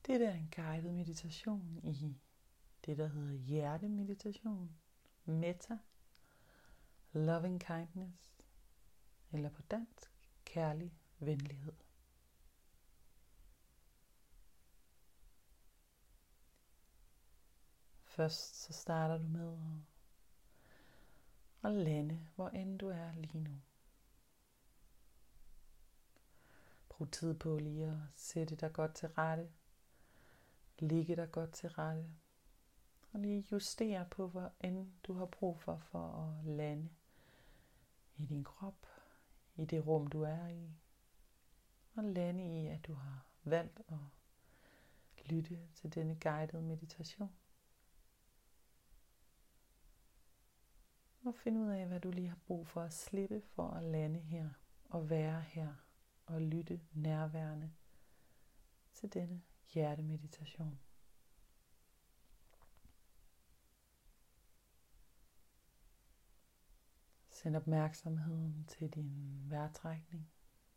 Det er en guided meditation i det, der hedder hjertemeditation, metta, loving kindness, eller på dansk, kærlig venlighed. Først så starter du med at lande, hvor end du er lige nu. Brug tid på lige at sætte dig godt til rette, ligge dig godt til rette, og lige justere på, hvor end du har brug for at lande i din krop, i det rum, du er i, og lande i, at du har valgt at lytte til denne guidede meditation. Og find ud af, hvad du lige har brug for at slippe for at lande her og være her og lytte nærværende til denne hjertemeditation. Send opmærksomheden til din vejrtrækning.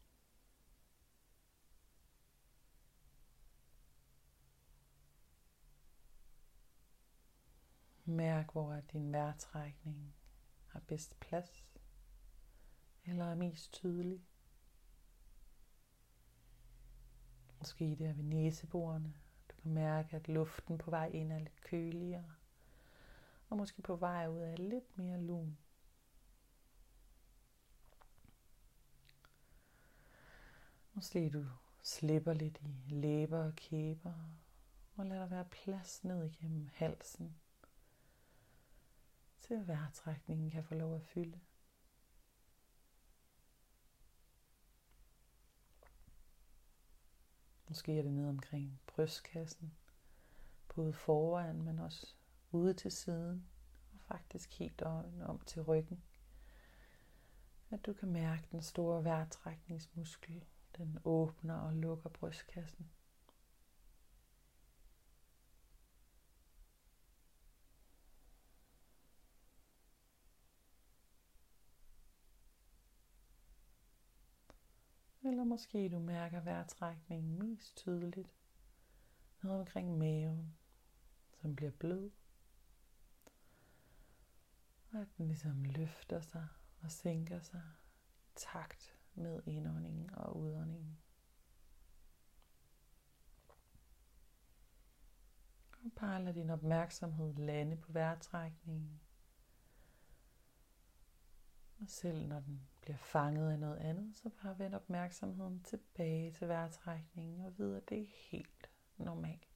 Mærk, hvor din vejrtrækning har bedst plads, eller er mest tydelig. Måske det er ved næseborene. Du kan mærke, at luften på vej ind er lidt køligere, og måske på vej ud er lidt mere lun. Måske du slipper lidt i læber og kæber, og lader der være plads ned igennem halsen, til at vejrtrækningen kan få lov at fylde. Måske er det ned omkring brystkassen, både foran, men også ude til siden, og faktisk helt om til ryggen. At du kan mærke den store vejrtrækningsmuskel, den åbner og lukker brystkassen. Eller måske du mærker vejrtrækningen mest tydeligt ned omkring maven, som bliver blød. Og at den ligesom løfter sig og sænker sig i takt med indåndingen og udåndingen. Og bare lad din opmærksomhed lande på vejrtrækningen. Og selv når den bliver fanget af noget andet, så bare vend opmærksomheden tilbage til vejrtrækningen og vid, at det er helt normalt.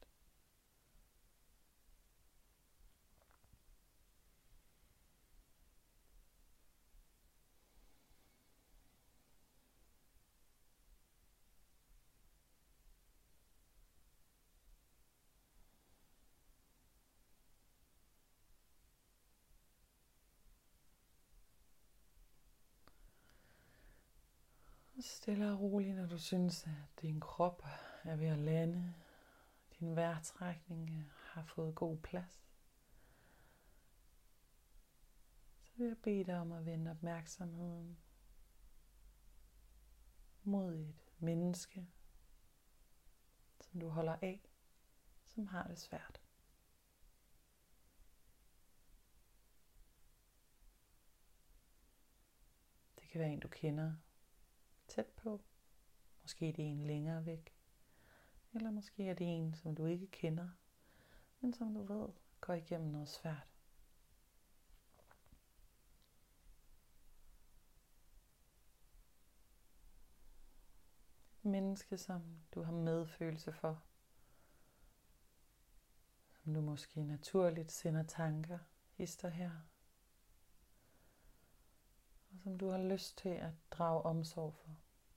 Stille og roligt, når du synes, at din krop er ved at lande, din vejrtrækning har fået god plads, så vil jeg bede dig om at vende opmærksomheden mod et menneske, som du holder af, som har det svært. Det kan være en, du kender tæt på. Måske er det en længere væk. Eller måske er det en, som du ikke kender, men som du ved går igennem noget svært. Et menneske, som du har medfølelse for. Som du måske naturligt sender tanker hister her. Og som du har lyst til at drage omsorg for.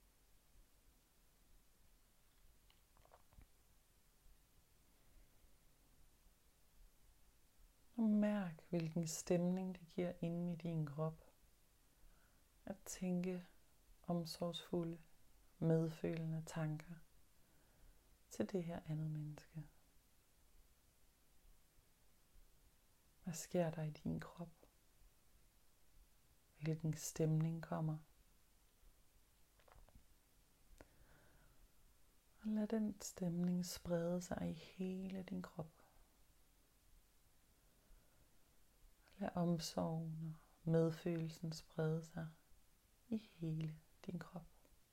Og mærk, hvilken stemning det giver inde i din krop. At tænke omsorgsfulde, medfølende tanker til det her andet menneske. Hvad sker der i din krop? Hvilken stemning kommer? Og lad den stemning sprede sig i hele din krop. Lad omsorgen og medfølelsen sprede sig i hele din krop.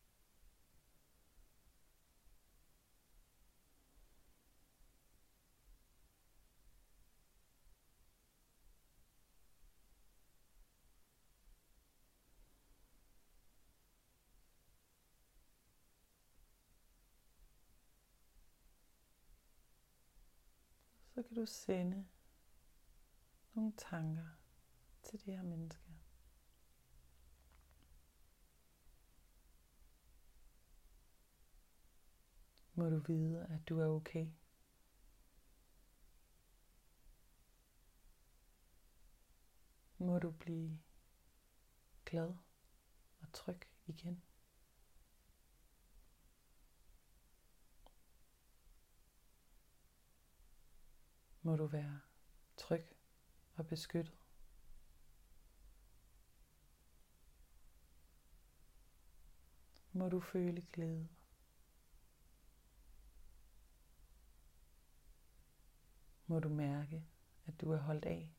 Så kan du sende nogle tanker til det her menneske. Må du vide, at du er okay. Må du blive glad og tryg igen. Må du være tryg og beskyttet. Må du føle glæde. Må du mærke, at du er holdt af.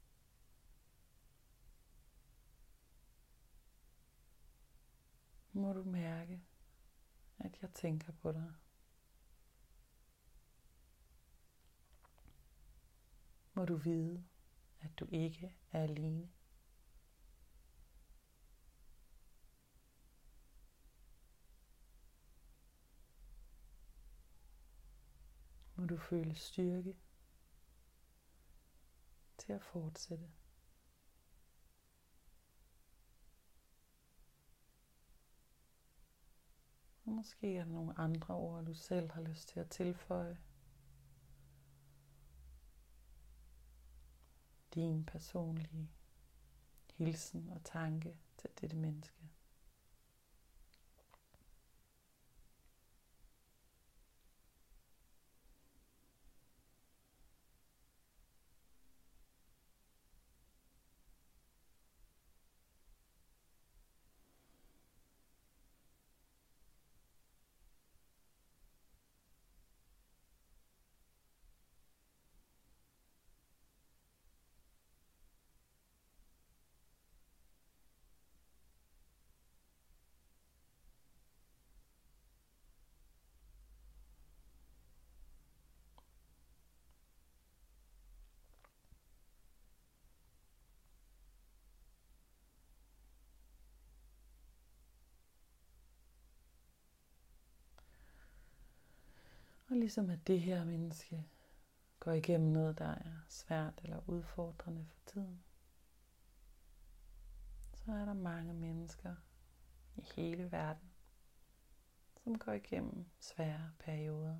Må du mærke, at jeg tænker på dig. Må du vide, at du ikke er alene. Må du føle styrke til at fortsætte. Og måske er der nogle andre ord, du selv har lyst til at tilføje. Din personlige hilsen og tanke til dette menneske. Og ligesom at det her menneske går igennem noget, der er svært eller udfordrende for tiden, så er der mange mennesker i hele verden, som går igennem svære perioder.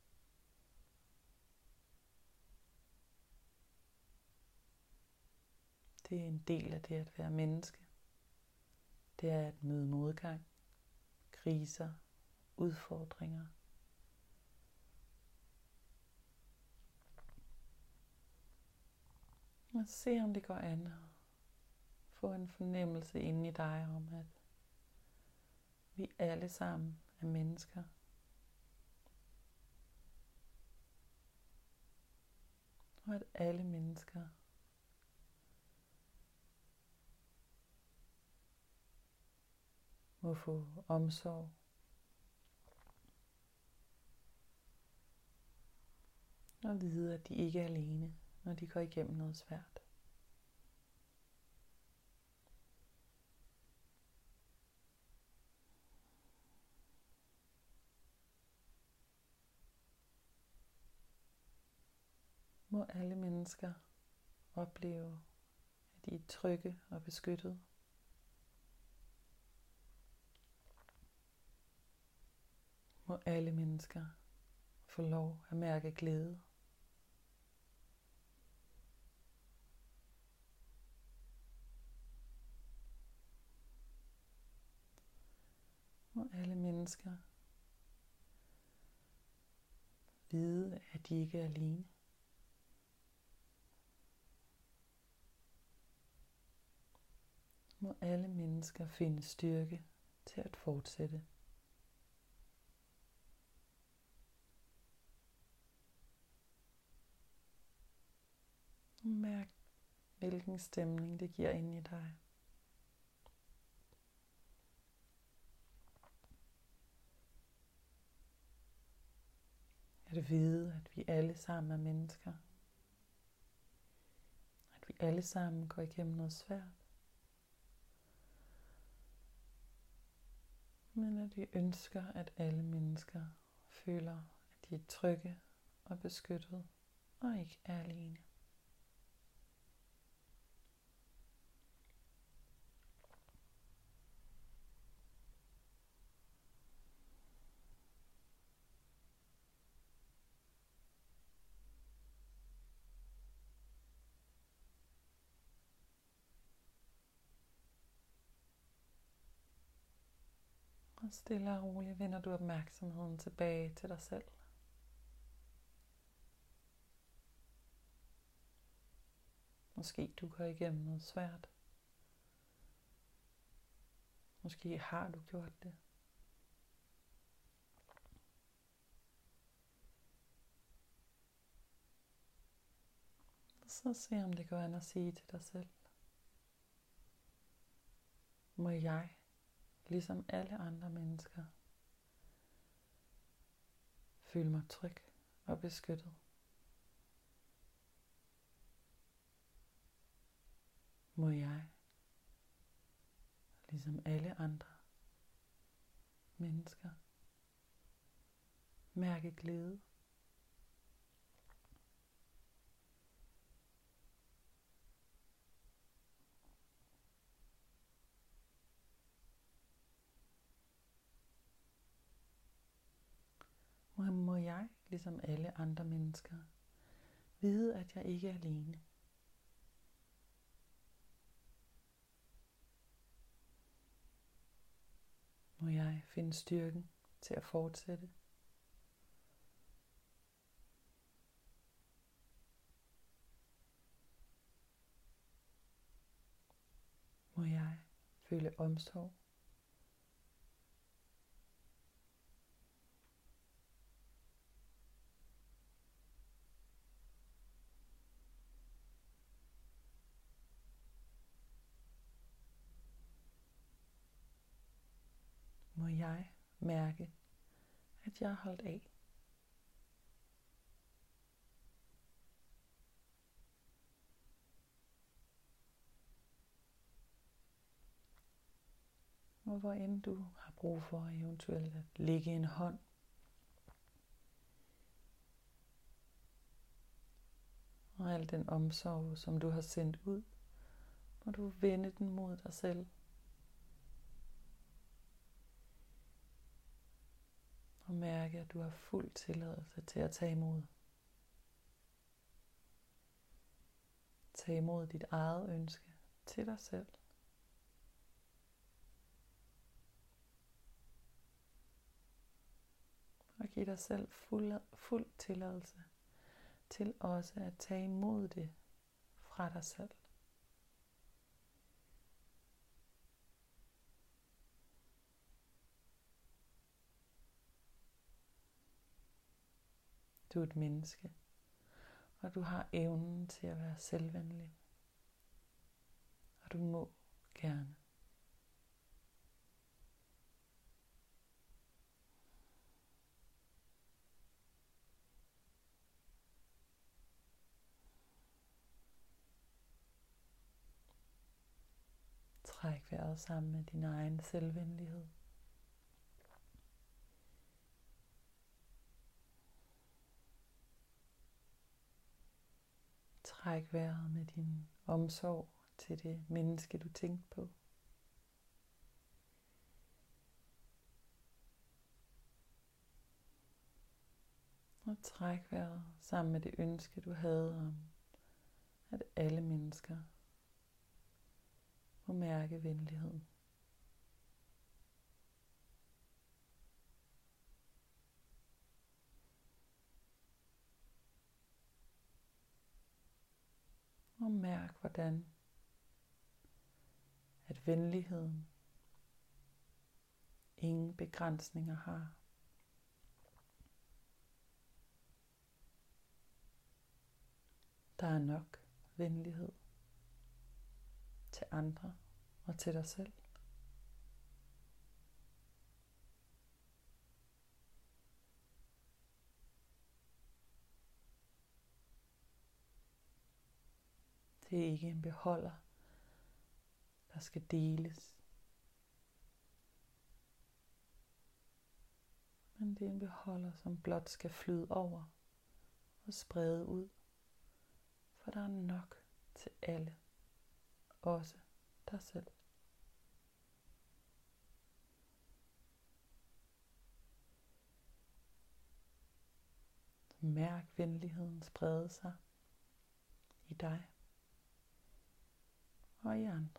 Det er en del af det at være menneske. Det er at møde modgang, kriser, udfordringer. Og se om det går an at få en fornemmelse inde i dig om, at vi alle sammen er mennesker. Og at alle mennesker må få omsorg. Og vide, at de ikke er alene, når de går igennem noget svært. Må alle mennesker opleve, at de er trygge og beskyttet. Må alle mennesker få lov at mærke glæde. Må alle mennesker vide, at de ikke er alene. Må alle mennesker finde styrke til at fortsætte. Mærk, hvilken stemning det giver ind i dig. At vide, at vi alle sammen er mennesker. At vi alle sammen går igennem noget svært. Men at vi ønsker, at alle mennesker føler, at de er trygge og beskyttet og ikke er alene. Og stille og roligt vender du opmærksomheden tilbage til dig selv. Måske du går igennem noget svært. Måske har du gjort det. Og så se om det går an at sige til dig selv. Må jeg, ligesom alle andre mennesker, føle mig tryg og beskyttet. Må jeg, ligesom alle andre mennesker, mærke glæde. Må jeg, ligesom alle andre mennesker, vide, at jeg ikke er alene. Må jeg finde styrken til at fortsætte. Må jeg føle omsorg. Må jeg mærke, at jeg er holdt af. Og hvor end du har brug for eventuelt at lægge en hånd og al den omsorg, som du har sendt ud, må du vende den mod dig selv. Og mærke, at du har fuld tilladelse til at tage imod. Tag imod dit eget ønske til dig selv. Og giv dig selv fuld tilladelse til også at tage imod det fra dig selv. Du er et menneske, og du har evnen til at være selvvenlig. Og du må gerne. Træk vejret sammen med din egen selvvenlighed. Træk vejret med din omsorg til det menneske, du tænkte på. Og træk vejret sammen med det ønske, du havde om, at alle mennesker må mærke venligheden. Og mærk, hvordan at venligheden ingen begrænsninger har. Der er nok venlighed til andre og til dig selv. Det er ikke en beholder, der skal deles. Men det er en beholder, som blot skal flyde over og sprede ud. For der er nok til alle, også dig selv. Mærk venligheden sprede sig i dig og i andre.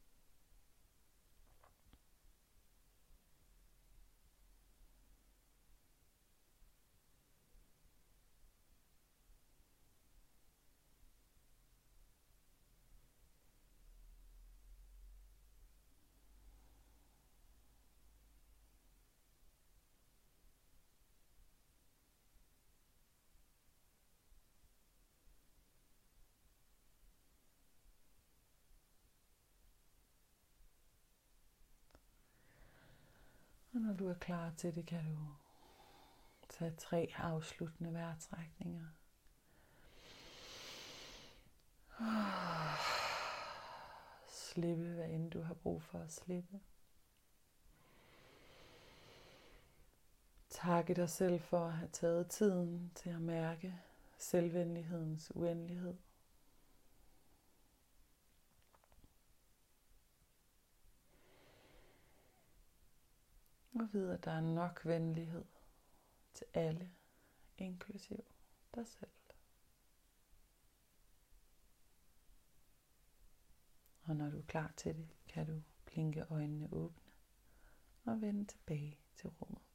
Og når du er klar til det, kan du tage 3 afsluttende vejrtrækninger. Slippe, hvad end du har brug for at slippe. Takke dig selv for at have taget tiden til at mærke selvvenlighedens uendelighed. Og vide, at der er nok venlighed til alle, inklusiv dig selv. Og når du er klar til det, kan du blinke øjnene åbne og vende tilbage til rummet.